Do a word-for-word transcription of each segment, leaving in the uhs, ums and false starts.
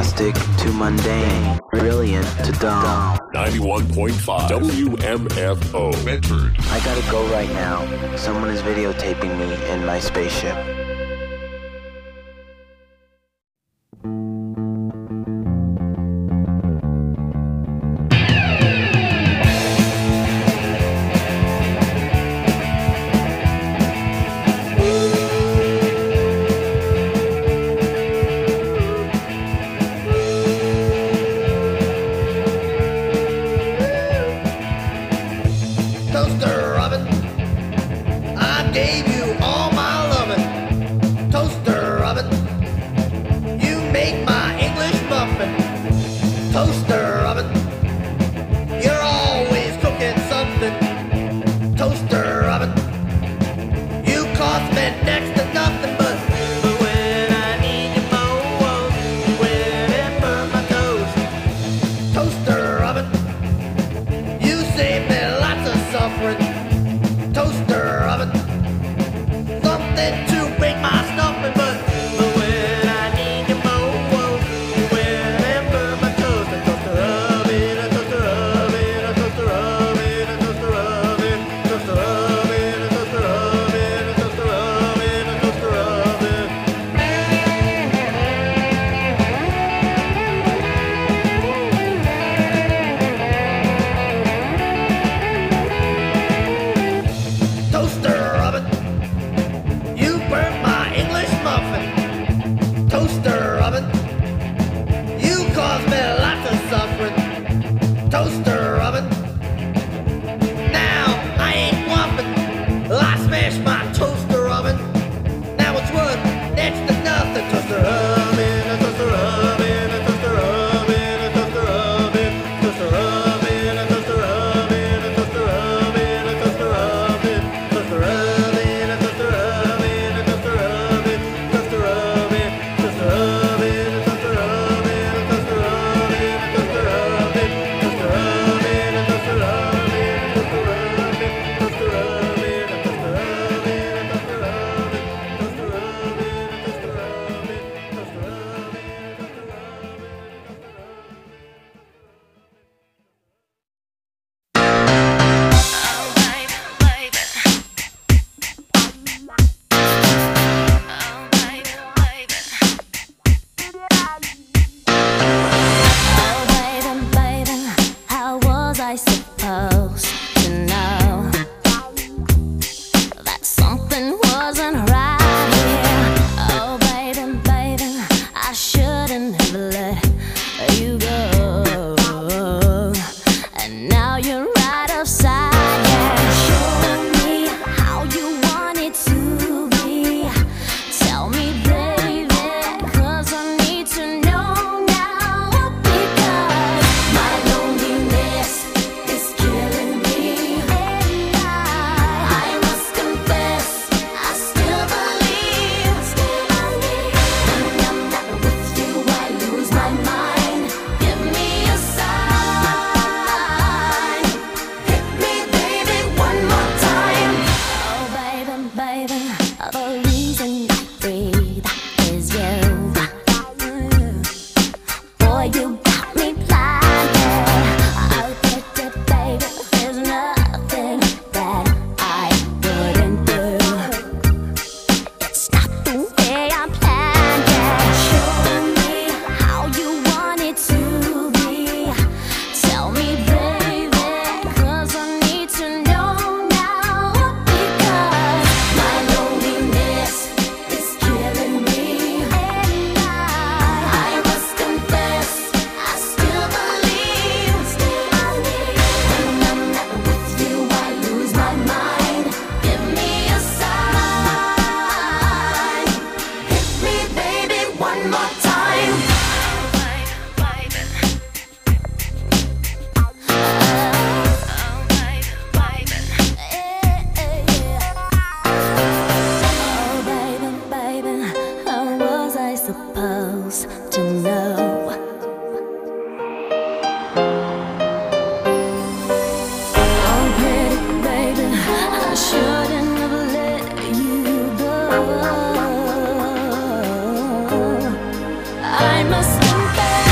fantastic to mundane, brilliant to dumb. ninety-one point five W M F O Medford. I gotta go right now. Someone is videotaping me in my spaceship. Toaster oven, I gave you all my loving. Toaster oven, you make my English muffin. Toaster oven, you're always cooking something. Toaster oven, you cost me next to nothing but. But when I need you most, you went and burned my toast. Toaster oven, you save me lots of suffering. Toaster oven, something to make my stuffing, but but when I need you most, you went and burned my toast. A toaster oven, a toaster oven, a toaster oven, a toaster oven, toaster oven, a toaster oven, a toaster oven, a toaster oven. Toaster oven, you burnt my English muffin. Toaster oven, you caused me lots of suffering. Toaster oven, now I ain't whopping. I smashed my toaster oven. Now it's worth next to nothing. Toaster oven, a toaster oven, a toaster oven, a toaster oven, toaster oven, a toaster oven, a toaster oven, a toaster oven, toaster oven, a toaster oven, a toaster oven, toaster oven, toaster oven, a toaster oven, a toaster oven, a toaster oven, toaster oven, a toaster oven, a toaster oven, toaster oven, a toaster oven, a toaster oven, toaster oven, a toaster oven, toaster Oh, baby, baby, how was I supposed to know that something wasn't right here? Oh, baby, baby, I shouldn't have let you go. And now you're right upside down. Show me how you want it to be. Tell me, baby, 'cause I need to know now. Because my loneliness is killing me. And I, I must confess, I still believe, still believe. When I'm not with you, I lose my mind. Give me a sign. Hit me, baby, one more time. Oh, baby, baby, the reason I breathe is you. Boy, you got me blinded. Oh, baby, baby, there's nothing that I wouldn't do. It's not the way I planned it. Show me how you want it to be. Tell me, baby, 'cause I need to know now. Because my loneliness is killing me. And I, I must confess, I still believe, still believe. When I'm not with you, I lose my mind. Give me a sign. Hit me, baby, one more time. Oh, baby, baby, how was I supposed to know? Oh, pretty baby, I shouldn't have let you go. I must confess.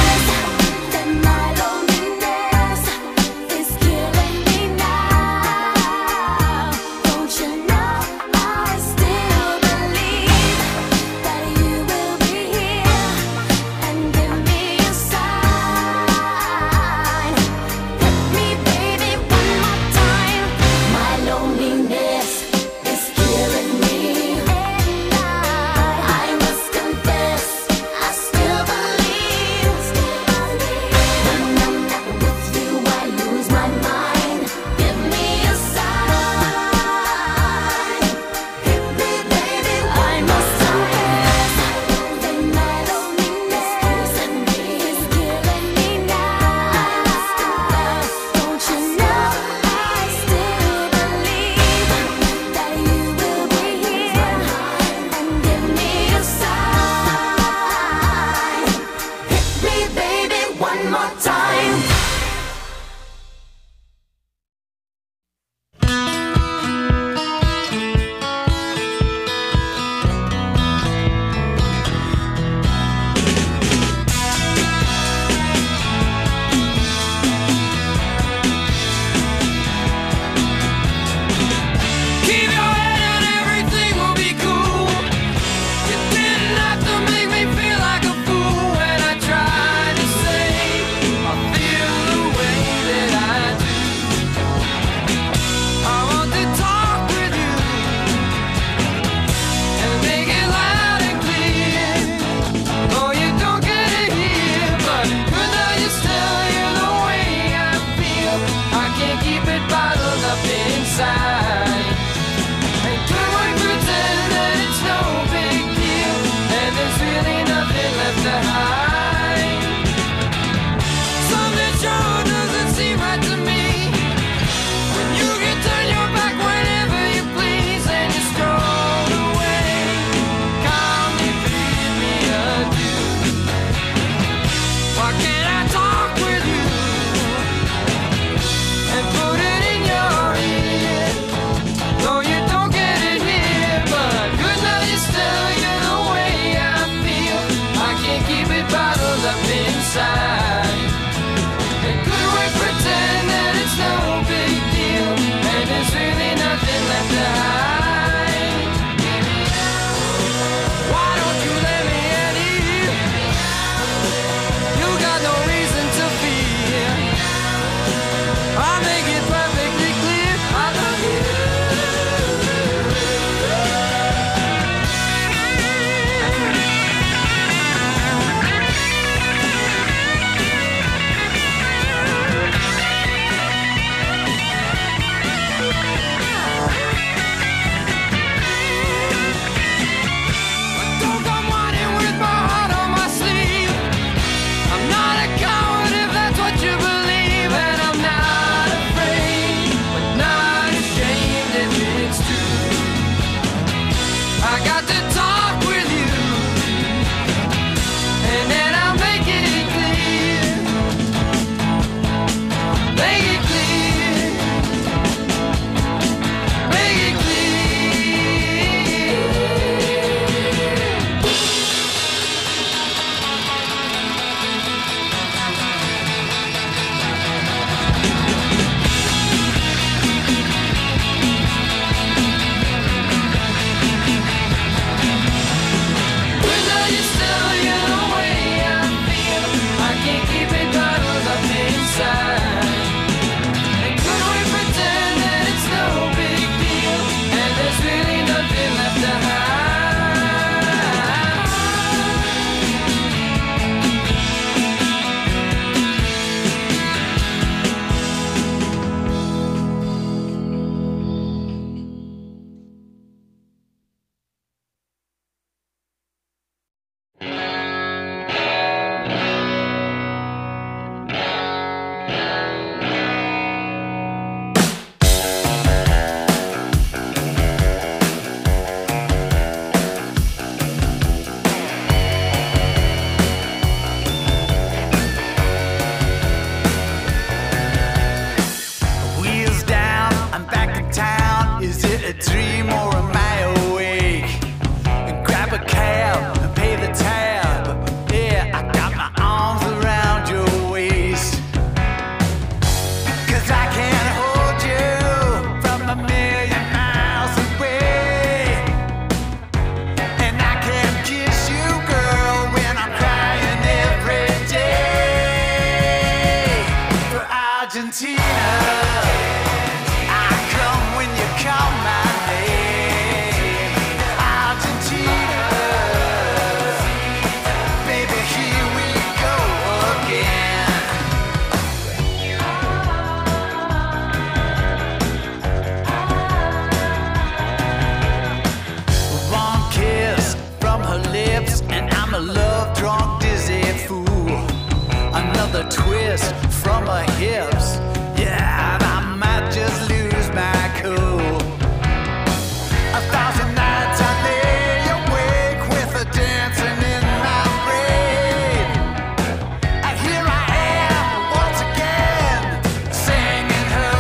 love drunk, dizzy fool. Another twist from her hips. Yeah, and I might just lose my cool. A thousand nights I lay awake with her dancing in my brain. And here I am once again, singing her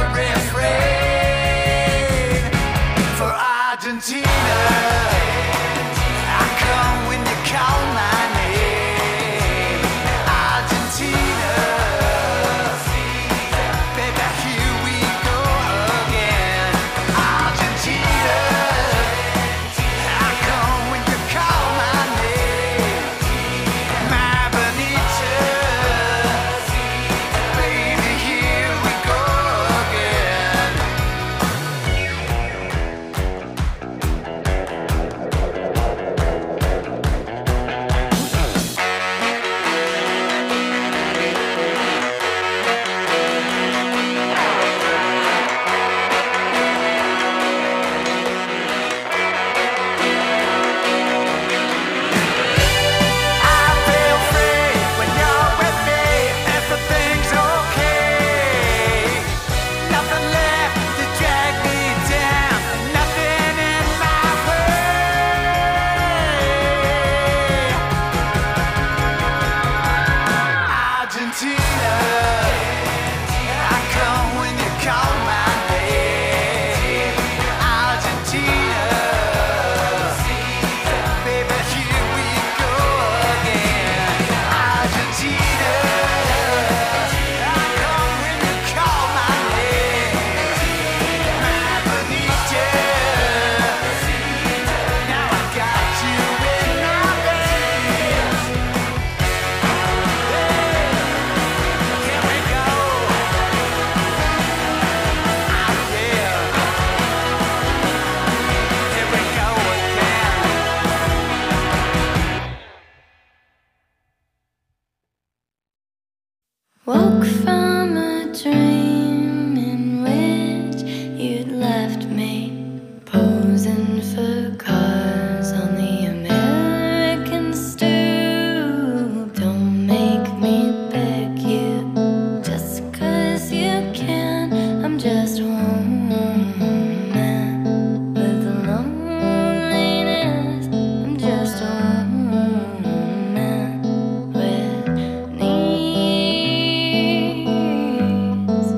refrain. For Argentina, I come when you call my name. Argentina, baby, here we go again. Argentina, I come when you call my name. My Benita, baby, here we go again. I feel free when you're with me. Everything's okay. Nothing left to drag me down. Nothing in my way. Argentina, I come when you call my name. Argentina, baby, here we go again. Argentina, I come when you call my name. My Benita, now I got you in my veins. Here we go. Ah, yeah. Here we go again. Woke from a dream in which you'd left me posing for cars on the American stoop. Don't make me beg you just 'cause you can. I'm just a woman with loneliness. I'm just a woman with needs.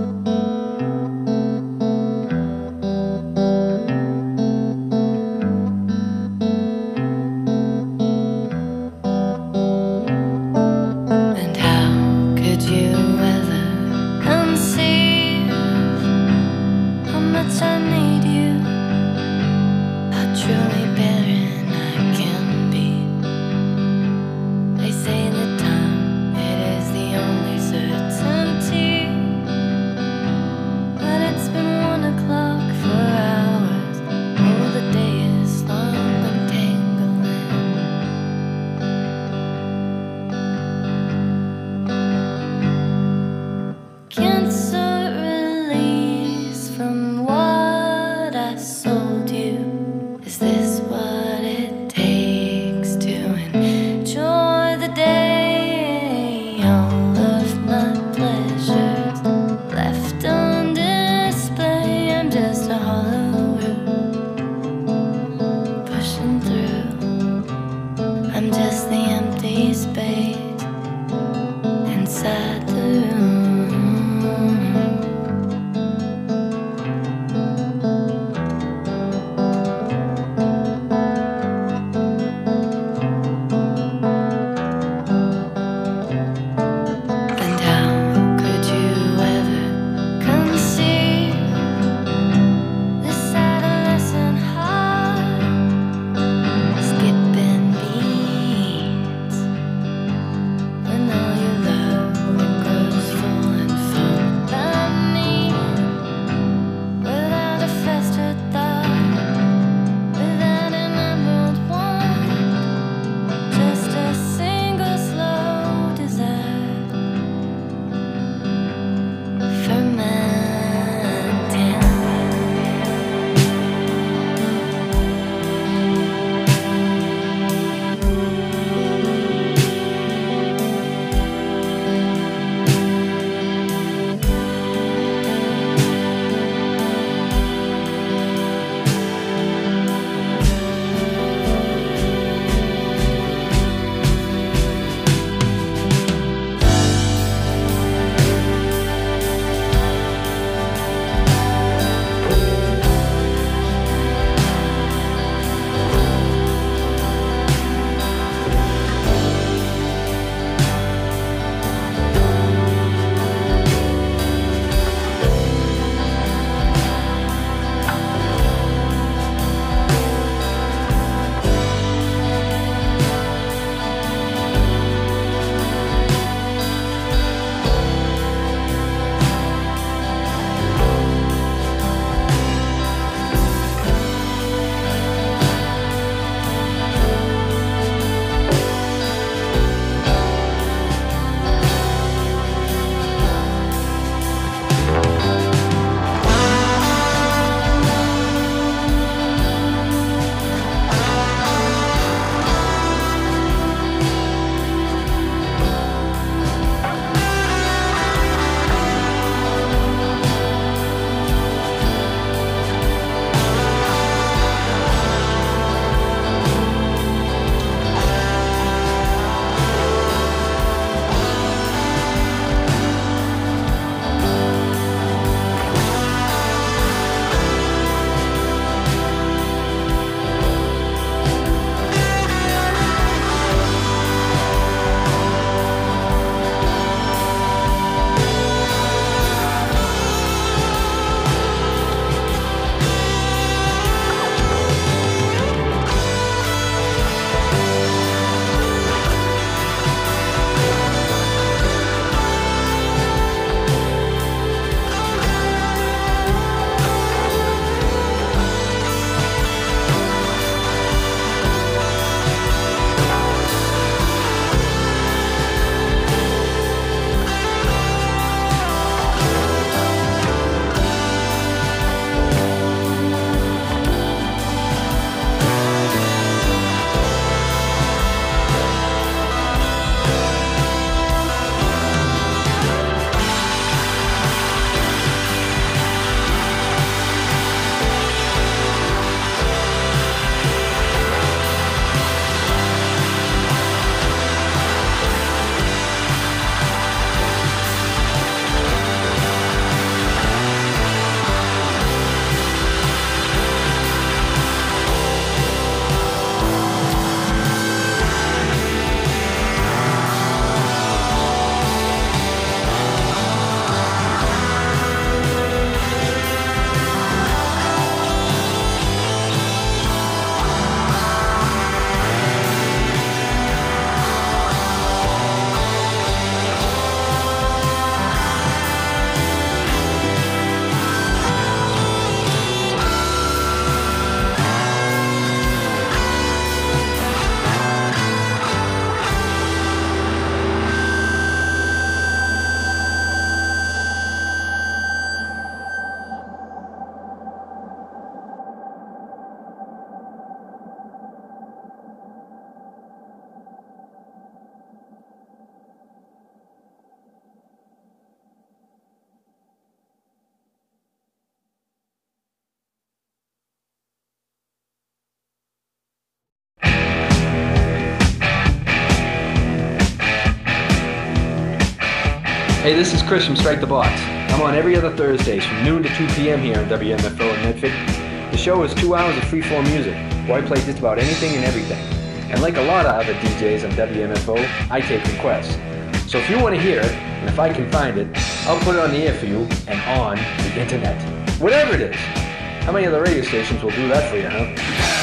Hey, this is Chris from Strike the Box. I'm on every other Thursdays from noon to two p.m. here on W M F O in Medford. The show is two hours of free-form music, where I play just about anything and everything. And like a lot of other D Js on W M F O, I take requests. So if you want to hear it, and if I can find it, I'll put it on the air for you and on the internet. Whatever it is. How many other radio stations will do that for you, huh?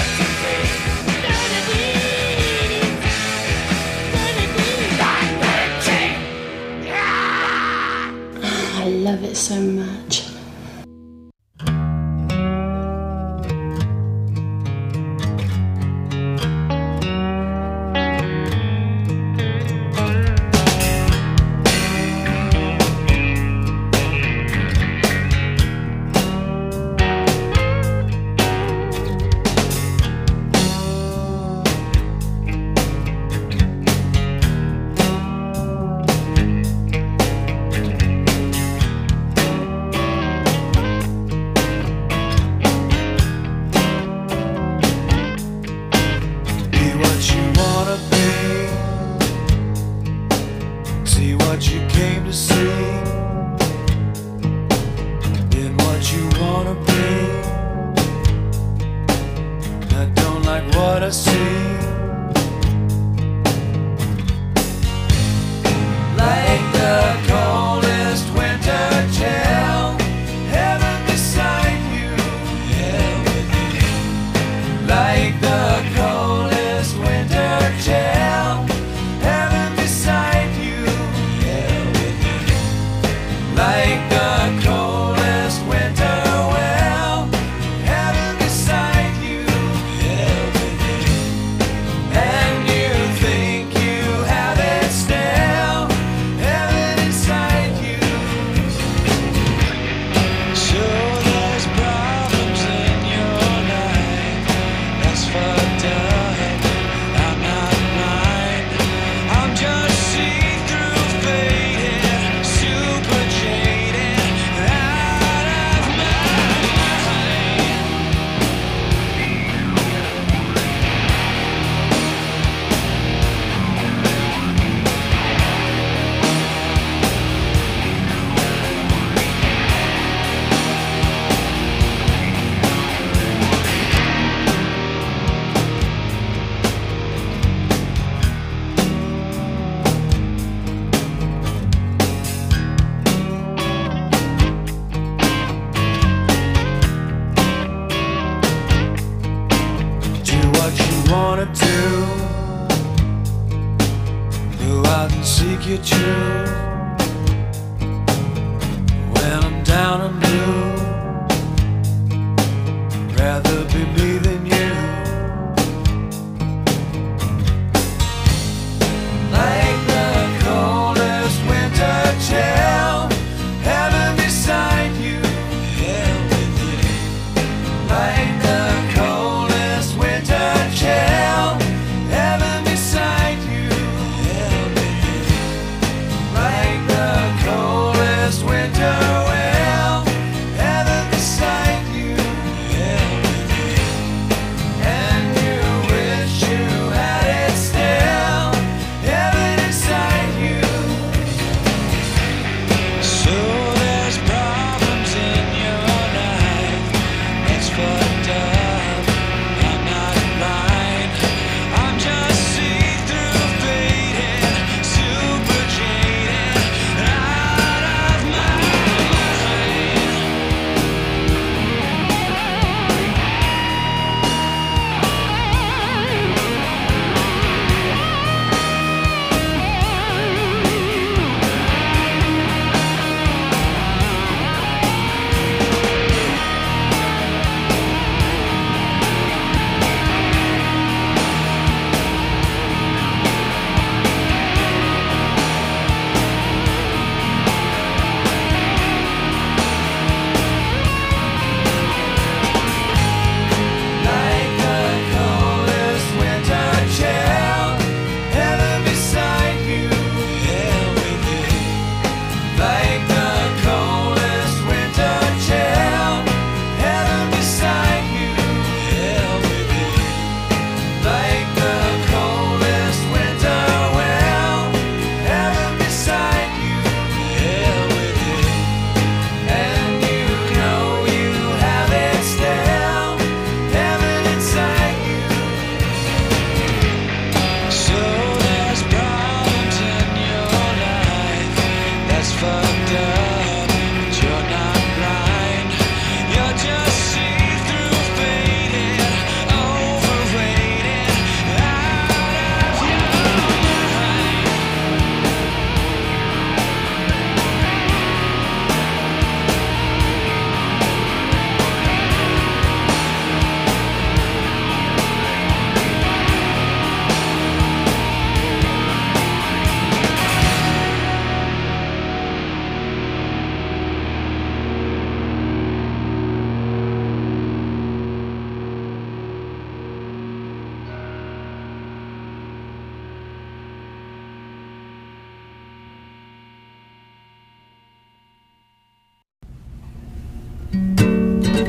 I love it so much. Winter, well, heaven beside you, hell with you.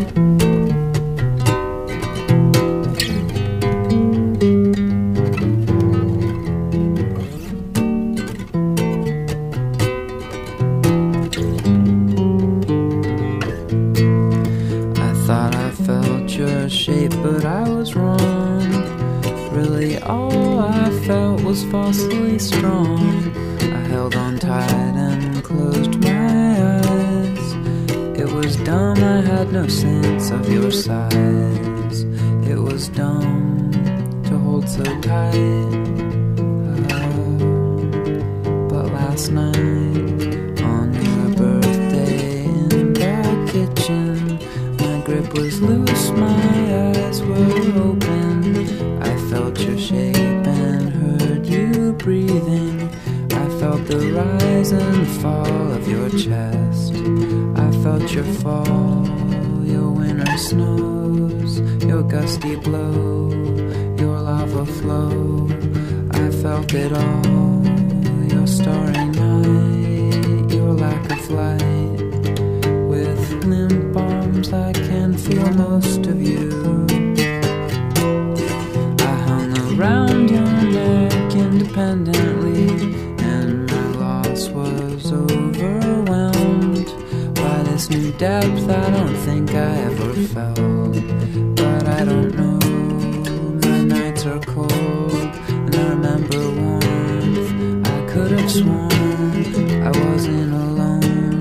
shape, but I was wrong. Really all I felt was falsely strong. I held on tight and closed my eyes. It was dumb, I had no sense of your size. It was dumb to hold so tight. uh, But last night on your birthday in the kitchen, my grip was loose, my eyes were open. I felt your shape and heard you breathing. I felt the rise and fall of your chest. I felt your fall, your winter snows, your gusty blow, your lava flow. I felt it all, your starry night, your lack of light. With limp arms I can feel most of you. I hung around your neck independently, and my loss was overwhelmed by this new depth I don't think I ever felt. But I don't know, my nights are cold, and I remember warmth. I could have sworn I wasn't alone.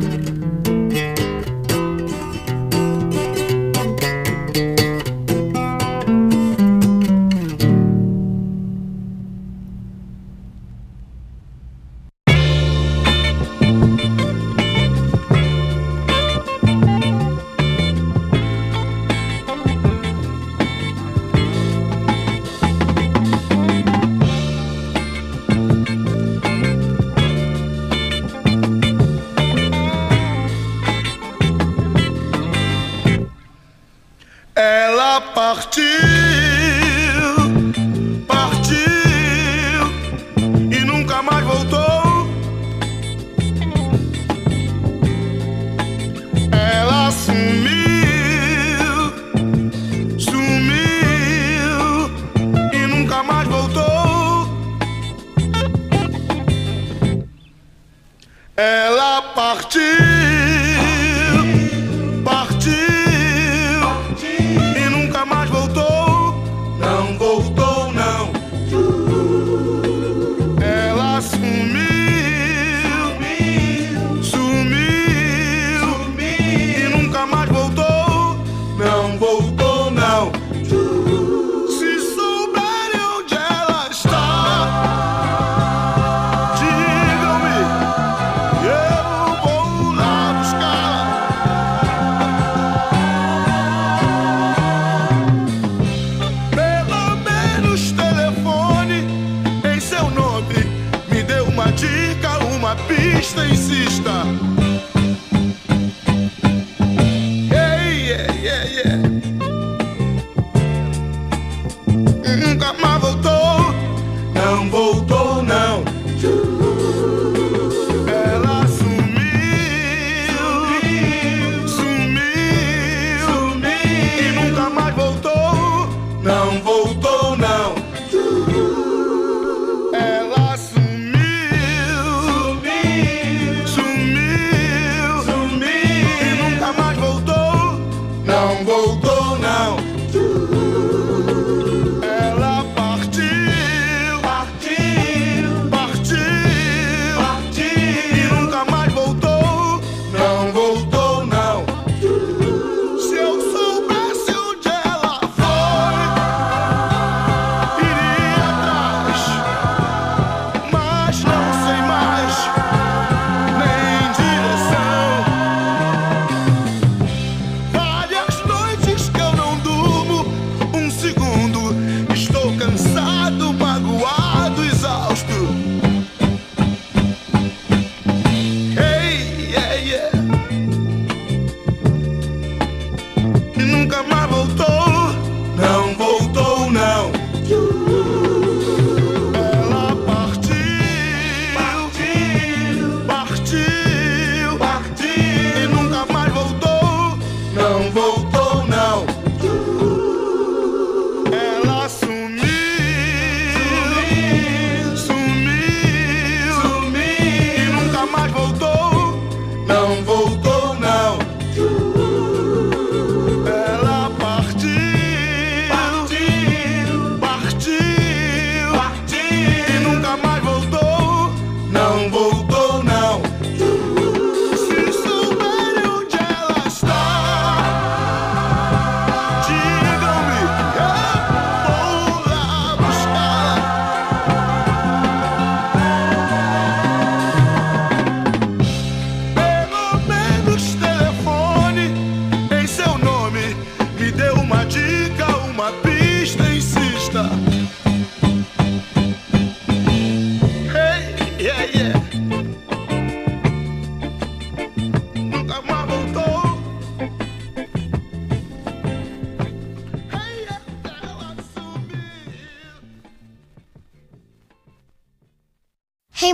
Ela partiu, partiu e nunca mais voltou. Ela sumiu, sumiu e nunca mais voltou. Ela partiu, partiu e nunca mais voltou. Não voltou, não. Ela sumiu, sumiu, sumiu e nunca mais voltou. Não voltou, não. Se souberem onde ela está, digam-me, eu vou lá buscar. Pelo menos telefone em seu nome, me dê uma dica, uma pista, insista. Ei, ei, ei, ei. Nunca mais voltou, não voltou, não. Ela sumiu, sumiu, sumiu e nunca mais voltou, não voltou, não. Ela sumiu, sumiu, sumiu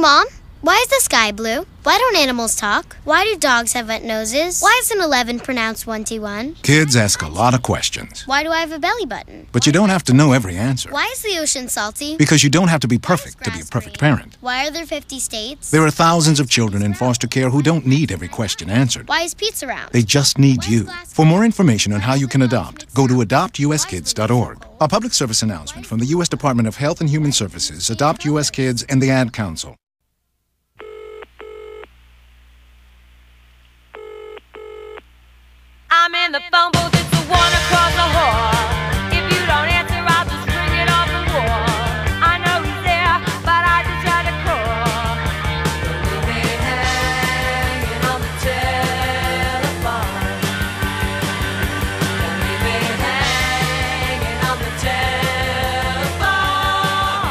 Mom, why is the sky blue? Why don't animals talk? Why do dogs have wet noses? Why is an eleven pronounced twenty-one? Kids ask a lot of questions. Why do I have a belly button? But you don't have to know every answer. Why is the ocean salty? Because you don't have to be perfect to be a perfect parent. Why are there fifty states? There are thousands of children in foster care who don't need every question answered. Why is pizza round? They just need you. For more information on how you can adopt, go to adopt u s kids dot org. A public service announcement from the U S Department of Health and Human Services, Adopt U S Kids, and the Ad Council. I'm in the phone booth, it's the one across the hall. If you don't answer, I'll just bring it off the wall. I know he's there, but I just had to call. Don't leave me hanging on the telephone. Don't leave me hanging on the telephone.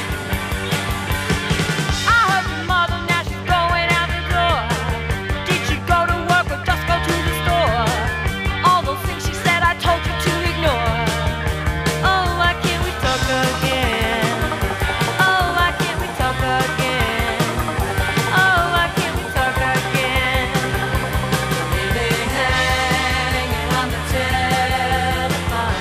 I heard your mother, now she's going out the door. Did she go to work or just go to the store? All those things she said I told you to ignore. Oh, why can't we talk again? Oh, why can't we talk again? Oh, why can't we talk again? Leave me hanging on the telephone.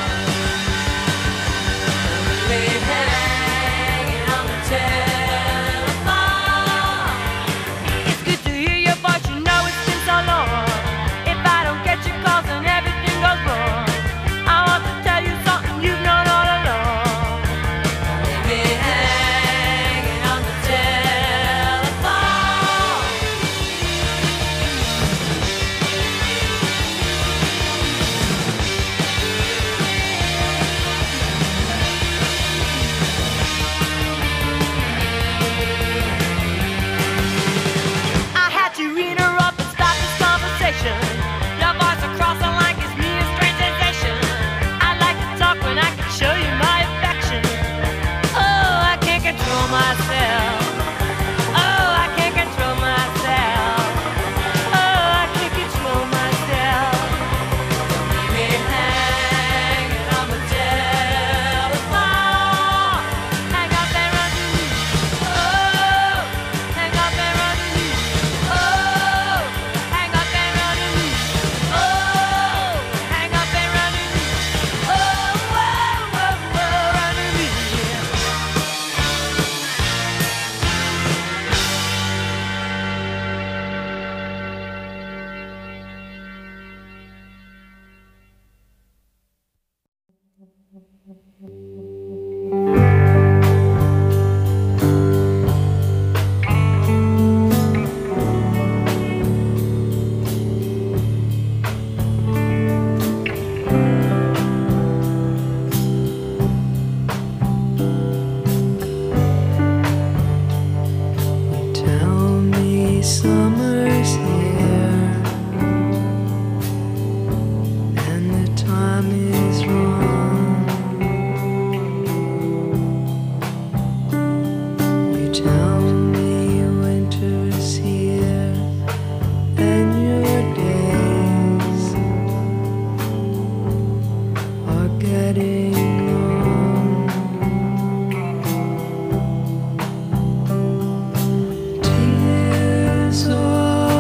Leave me hanging on the telephone. It's good to hear your voice, you know it's been so long. If I don't get your calls, then everything goes wrong. I want to tell you something you've known all along. Leave me hanging on the telephone. I had to interrupt and stop this conversation. Your voice across the line gives me a strange sensation. I like to talk when I can show you my affection. Oh, I can't control myself. Oh, I can't control myself. Oh, I can't control myself. Leave me hanging on the telephone. Hang up and run to me. Oh, hang up and run to me. Oh, hang up and run to me. Oh, hang up and run to me. Oh, whoa, whoa, whoa, run to me. Tell me summer's here and the time is wrong. You tell me winter's here and your days are getting long. Tears are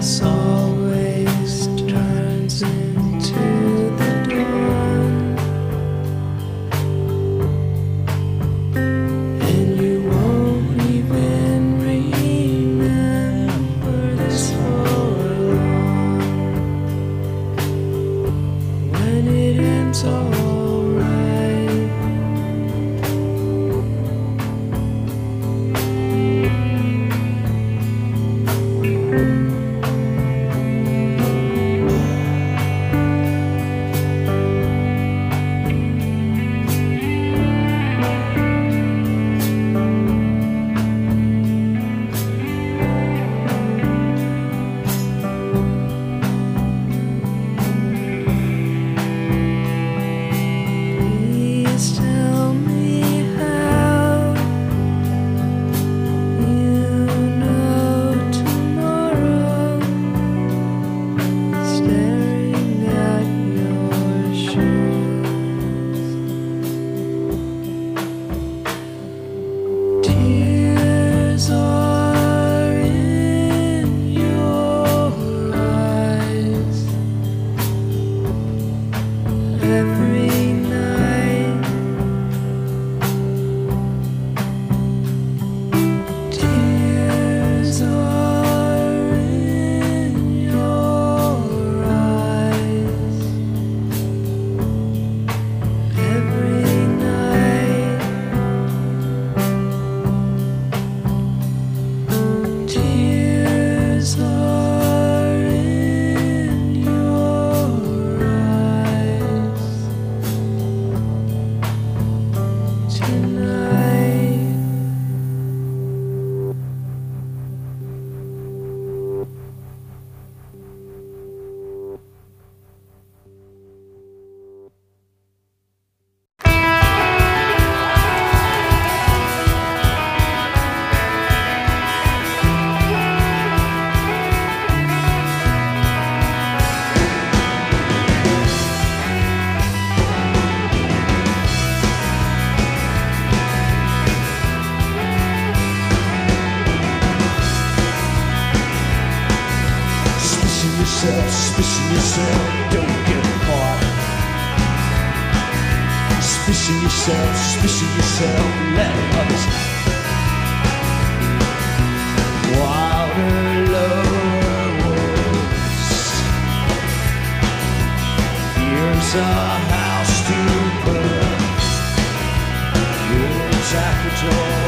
grass always turns into the dawn, and you won't even remember this for long. When it ends all suspicion yourself, don't get caught. Suspicion yourself, suspicion yourself, let others water lower woods. Here's a house to put wolves at the door.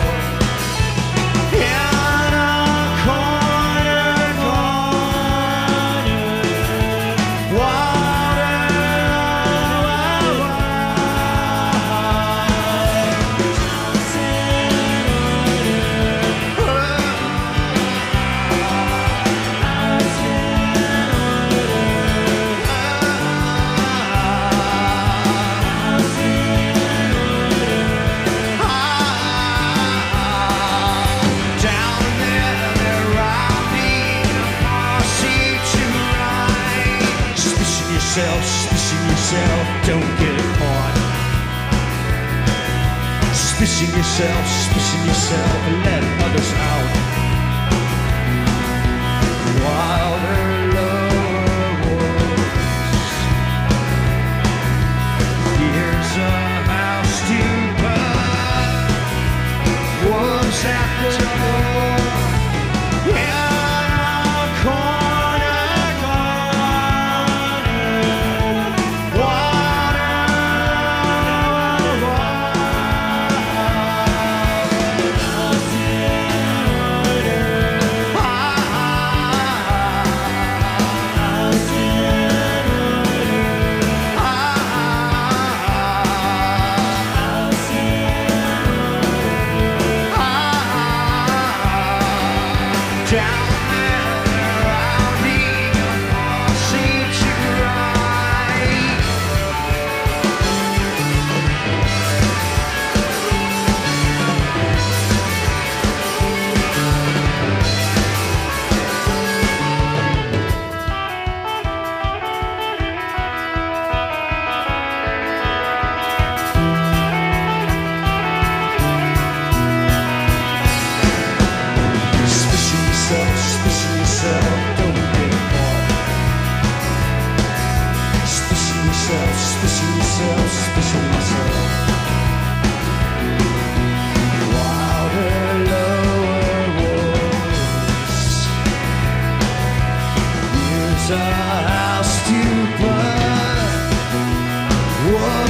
Suspicion yourself, don't get caught. Suspicion yourself, suspicion yourself, and let others out. Wilder, lower woods. Here's a house to put wolves at the door. Yeah.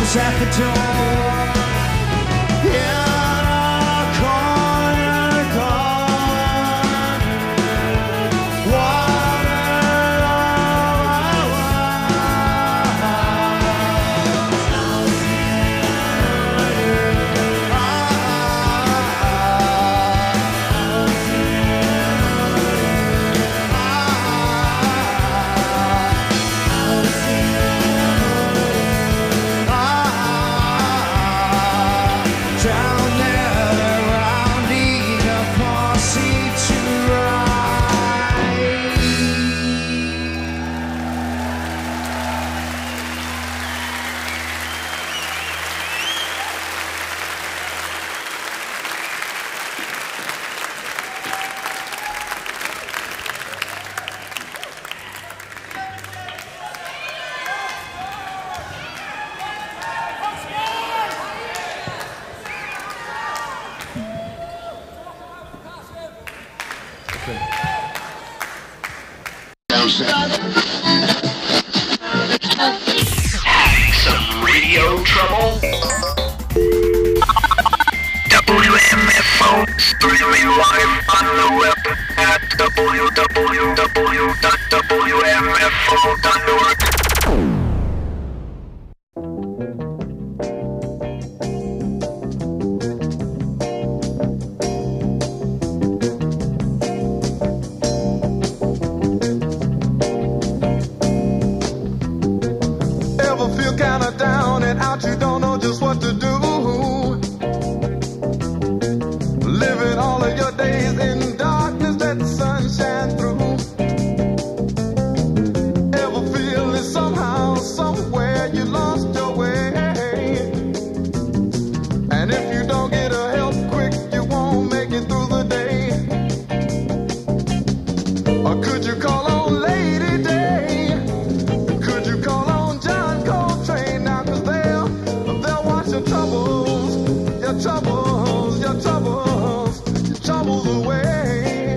who's at the door. In a corner gone, water down there rounding a posse to ride. Having some radio trouble? W M F O streaming live on the web at w w w dot w m f o dot org. Ever feel kinda down and out, you don't know just what to do? Living all of your days in darkness, let the sun shine through. Ever feel that somehow, somewhere you lost your way? And if you don't get a help quick, you won't make it through the day. Or could you call on Lady Day? Could you call on John Coltrane now? 'Cause they'll, they'll wash your troubles, your troubles, your troubles, your troubles away.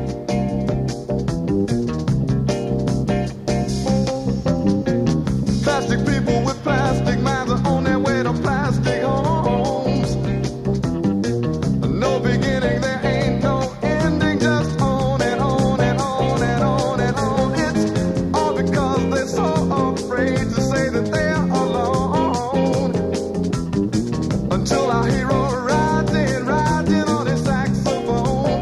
Plastic people with plastic minds are on their way to plastic homes. No beginning, there ain't no ending, just on and on and on and on and on. It's all because they're so afraid to say that they're alone. Until our hero rides in, rides in on his saxophone.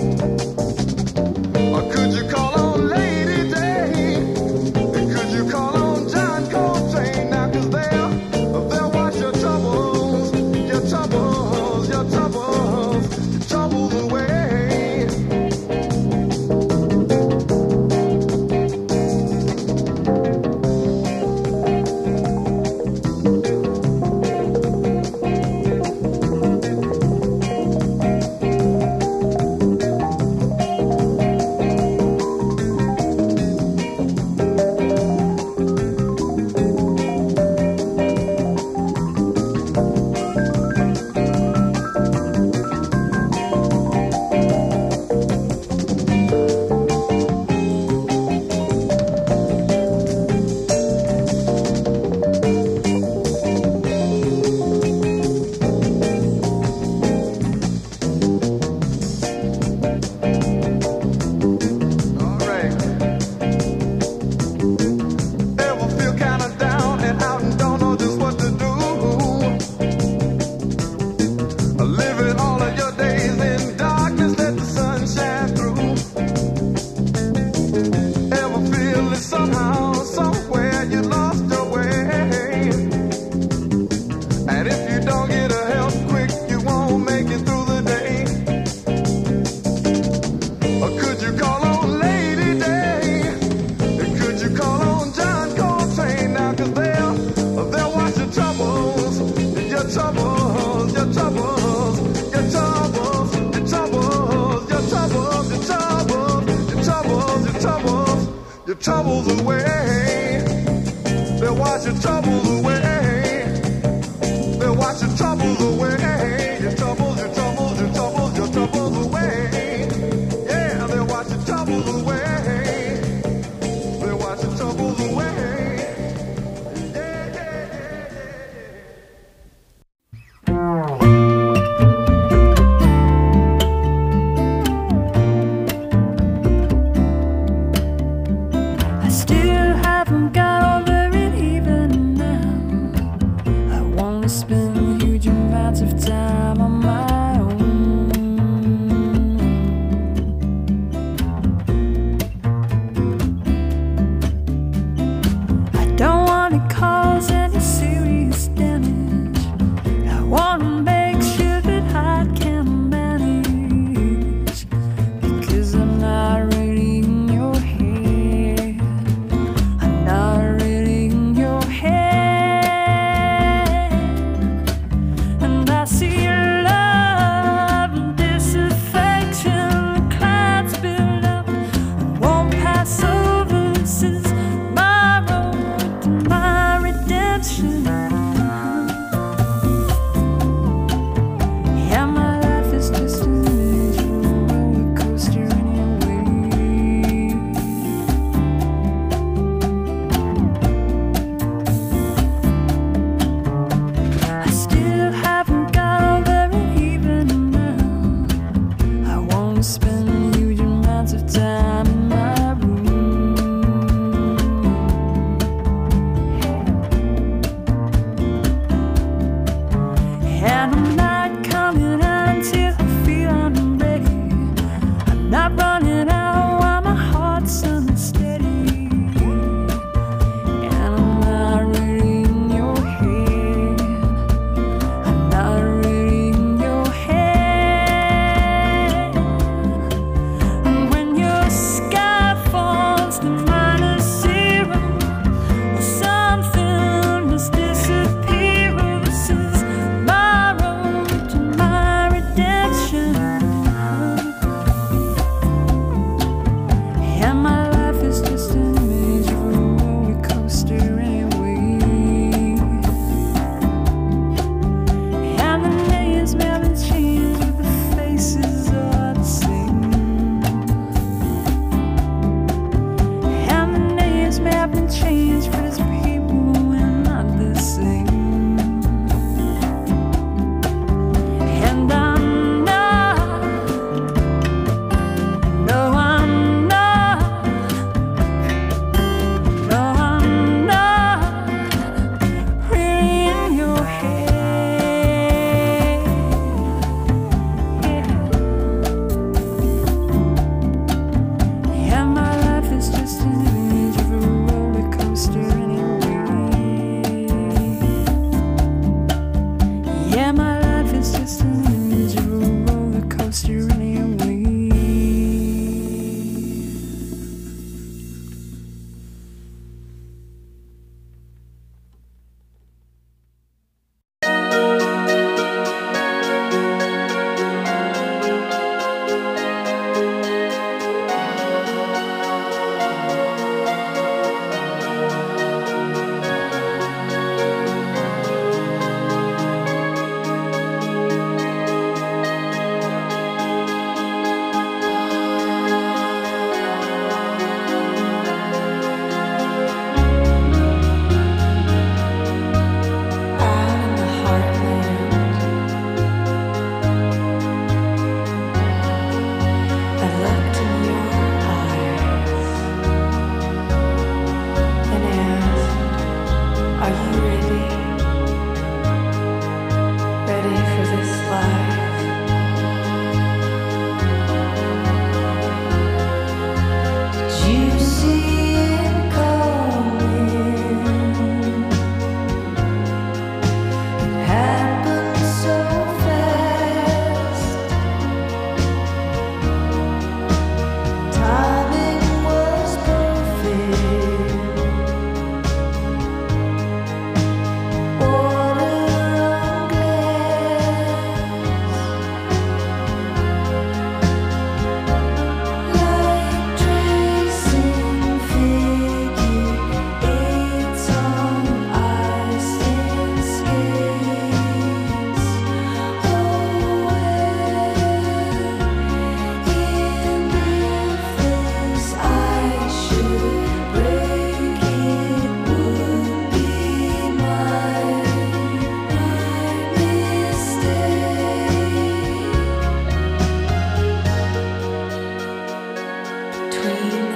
Or could you call on Lady Day? Could you call on John Coltrane now? 'Cause they'll, they'll wash your troubles, your troubles, your troubles, your troubles away. Ever feel kinda down and out and don't know just what to do? Living all of your days in darkness, let the sun shine through. Ever feel that somehow, somewhere you lost your way? And if you don't get a help quick, you won't make it through the day. Or could you call on Lady Day? Could you call on John Coltrane now? 'Cause they'll, they'll wash your troubles, your troubles, your troubles, your troubles, your troubles, your troubles, your troubles, your troubles, your troubles, your troubles away. They'll wash your troubles away. They'll wash your troubles away. Your troubles, your troubles, your troubles, your troubles away. Yeah, they'll wash your troubles away. They'll wash your troubles away. Yeah, yeah, yeah, yeah, yeah.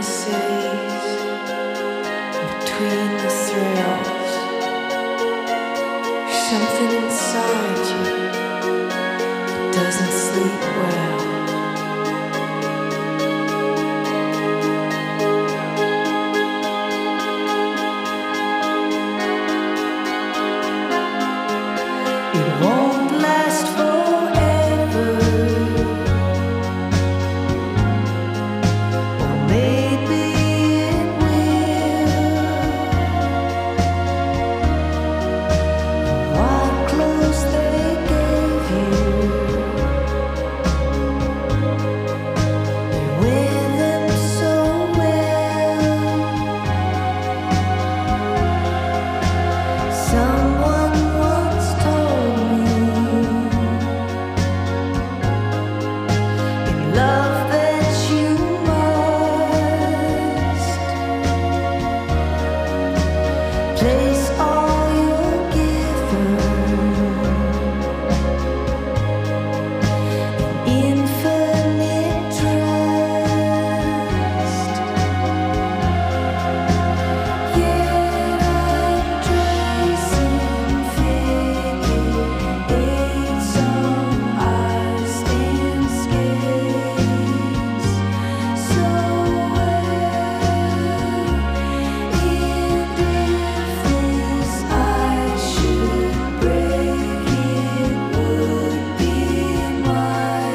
cities, between the thrills, something inside you that doesn't sleep well. It won't last forever, or maybe it will. What clothes they gave you, you wear them so well. Someone once told me, in love that you must place all you're given in infinite trust. Yet I'm tracing figure eights on our skin skates so well. And if this I should break, it would be my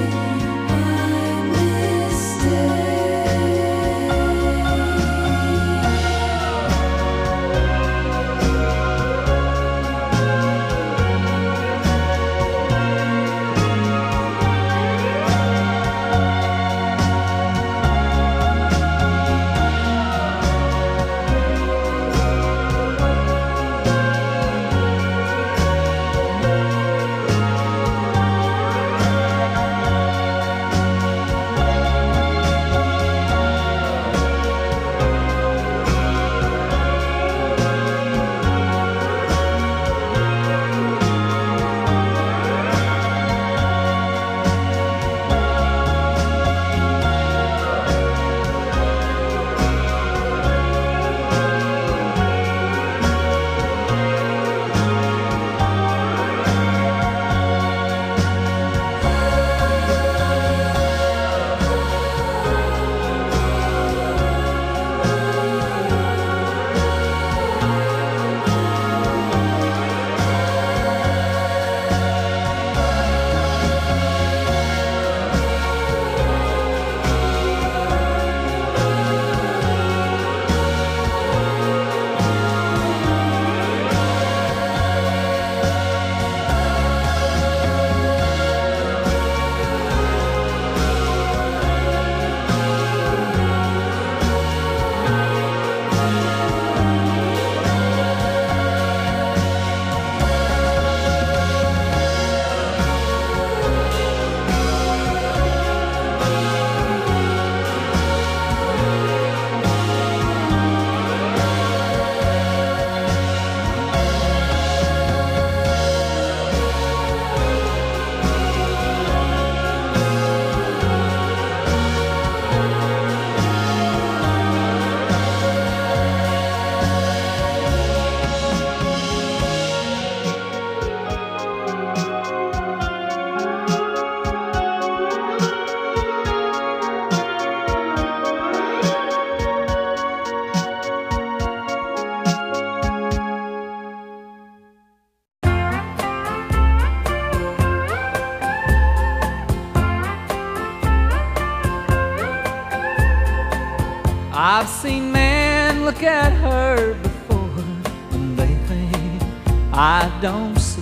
I've seen men look at her before and they think I don't see.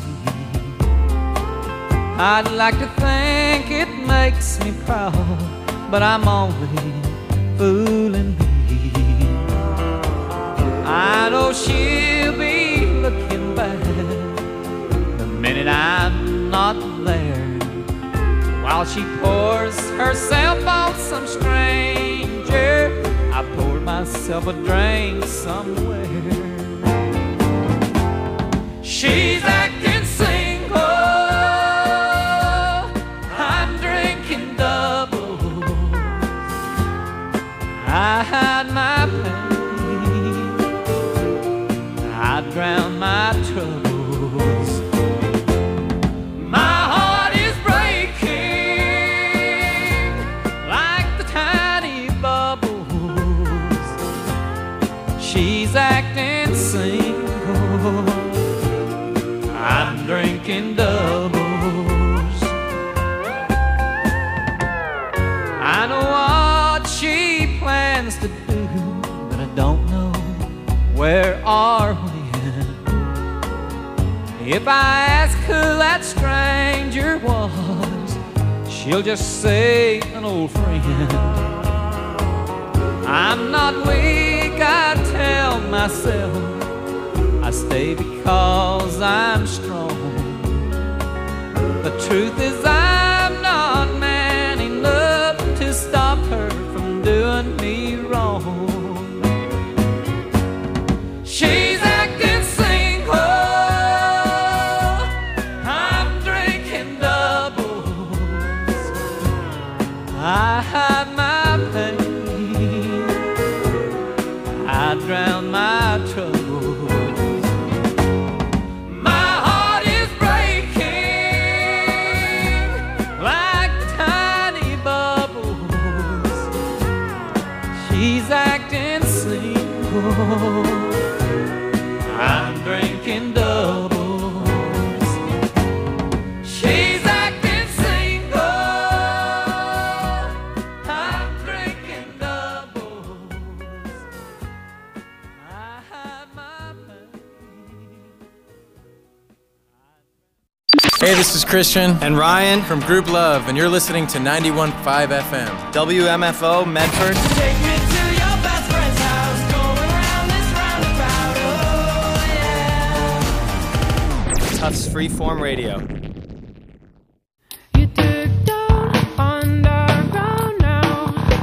I'd like to think it makes me proud, but I'm only fooling me. I know she'll be looking back the minute I'm not there, while she pours herself on some stranger. I poured myself a drink somewhere. She's acting single, I'm drinking doubles. I hide my pain, I drown my troubles. My heart is breaking like the tiny bubbles. She's acting single, I'm drinking doubles. I know what she plans to do, but I don't know where or when. If I ask who that stranger was, she'll just say an old friend. I'm not weak, I tell myself. I stay because I'm strong. The truth is I'm not man enough to stop her from doing me wrong. She's acting single, I'm drinking doubles. I hide my pain, I drown my troubles. She's acting single, I'm drinking doubles. She's acting single, I'm drinking doubles. I hide my pain. Hey, this is Christian and Ryan from Group Love, and you're listening to ninety-one point five F M. W M F O Medford. Take me to your best friend's house, going around this roundabout, oh yeah. Tufts Freeform Radio.